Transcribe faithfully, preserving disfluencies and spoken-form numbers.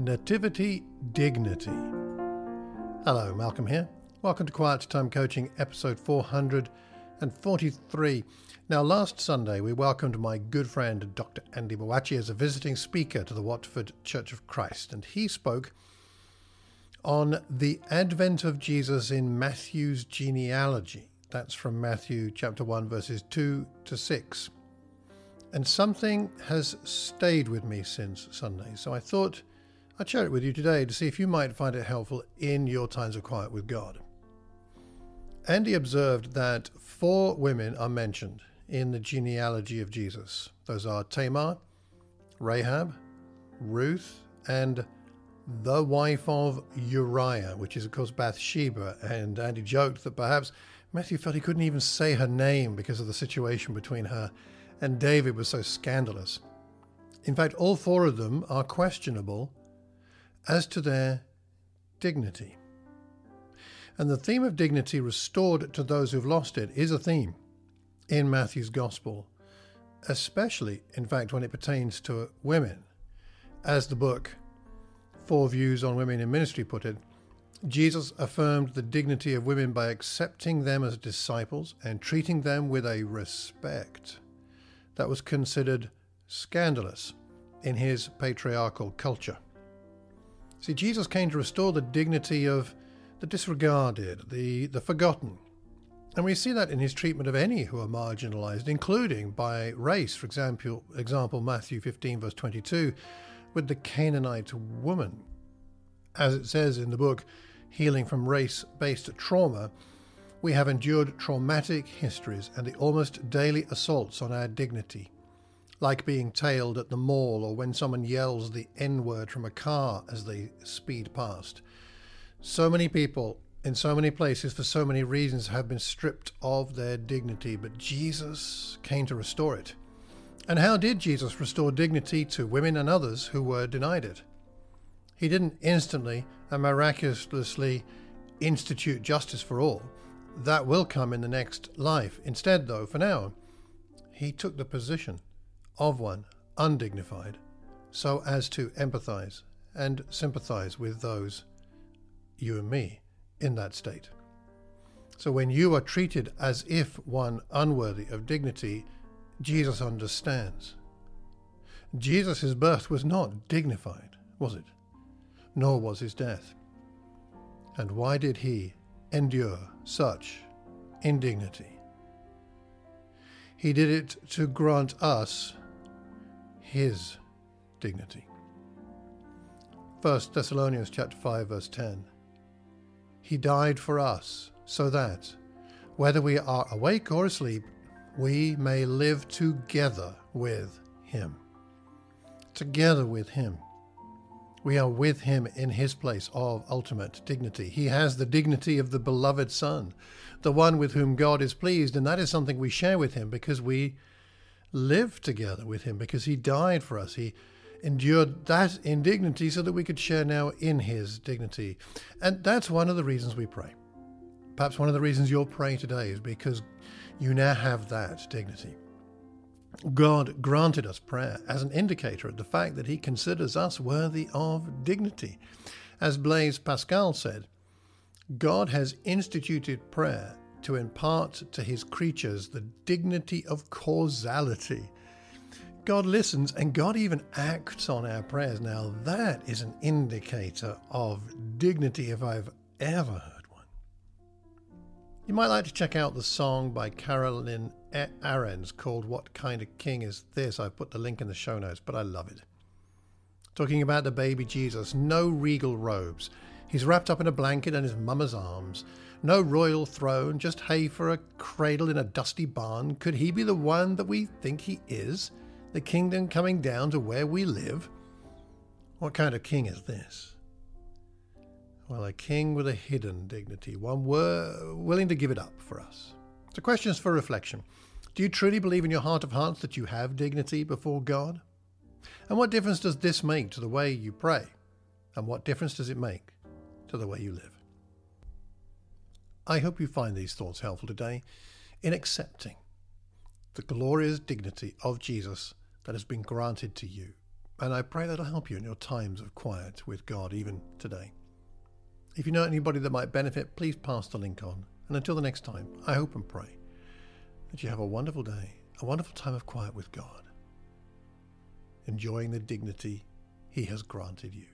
Nativity Dignity. Hello, Malcolm here. Welcome to Quiet Time Coaching, episode four hundred forty-three. Now, last Sunday, we welcomed my good friend, Doctor Andy Mowachi, as a visiting speaker to the Watford Church of Christ, and he spoke on the advent of Jesus in Matthew's genealogy. That's from Matthew chapter one, verses two to six. And something has stayed with me since Sunday, so I thought I'd share it with you today to see if you might find it helpful in your times of quiet with God. Andy observed that four women are mentioned in the genealogy of Jesus. Those are Tamar, Rahab, Ruth, and the wife of Uriah, which is, of course, Bathsheba. And Andy joked that perhaps Matthew felt he couldn't even say her name because of the situation between her and David was so scandalous. In fact, all four of them are questionable as to their dignity. And the theme of dignity restored to those who've lost it is a theme in Matthew's gospel, especially, in fact, when it pertains to women. As the book Four Views on Women in Ministry put it, Jesus affirmed the dignity of women by accepting them as disciples and treating them with a respect that was considered scandalous in his patriarchal culture. See, Jesus came to restore the dignity of the disregarded, the, the forgotten. And we see that in his treatment of any who are marginalized, including by race. For example, example Matthew fifteen, verse twenty-two, with the Canaanite woman. As it says in the book, Healing from Race-Based Trauma, we have endured traumatic histories and the almost daily assaults on our dignity, like being tailed at the mall or when someone yells the N-word from a car as they speed past. So many people in so many places for so many reasons have been stripped of their dignity, but Jesus came to restore it. And how did Jesus restore dignity to women and others who were denied it? He didn't instantly and miraculously institute justice for all. That will come in the next life. Instead, though, for now, he took the position of one undignified so as to empathize and sympathize with those, you and me, in that state. So when you are treated as if one unworthy of dignity, Jesus understands. Jesus' birth was not dignified, was it? Nor was his death. And why did he endure such indignity? He did it to grant us his dignity. First Thessalonians chapter five, verse ten. He died for us so that, whether we are awake or asleep, we may live together with him. Together with him. We are with him in his place of ultimate dignity. He has the dignity of the beloved Son, the one with whom God is pleased, and that is something we share with him because we live together with him, because he died for us. He endured that indignity so that we could share now in his dignity. And that's one of the reasons we pray. Perhaps one of the reasons you'll pray today is because you now have that dignity. God granted us prayer as an indicator of the fact that he considers us worthy of dignity. As Blaise Pascal said, God has instituted prayer to impart to his creatures the dignity of causality. God listens and God even acts on our prayers. Now that is an indicator of dignity if I've ever heard one. You might like to check out the song by Carolyn Arends called What Kind of King Is This? I've put the link in the show notes, but I love it. Talking about the baby Jesus, no regal robes. He's wrapped up in a blanket and his mama's arms. No royal throne, just hay for a cradle in a dusty barn. Could he be the one that we think he is? The kingdom coming down to where we live? What kind of king is this? Well, a king with a hidden dignity, one we're willing to give it up for us. So questions for reflection. Do you truly believe in your heart of hearts that you have dignity before God? And what difference does this make to the way you pray? And what difference does it make to the way you live? I hope you find these thoughts helpful today in accepting the glorious dignity of Jesus that has been granted to you. And I pray that'll help you in your times of quiet with God, even today. If you know anybody that might benefit, please pass the link on. And until the next time, I hope and pray that you have a wonderful day, a wonderful time of quiet with God, enjoying the dignity He has granted you.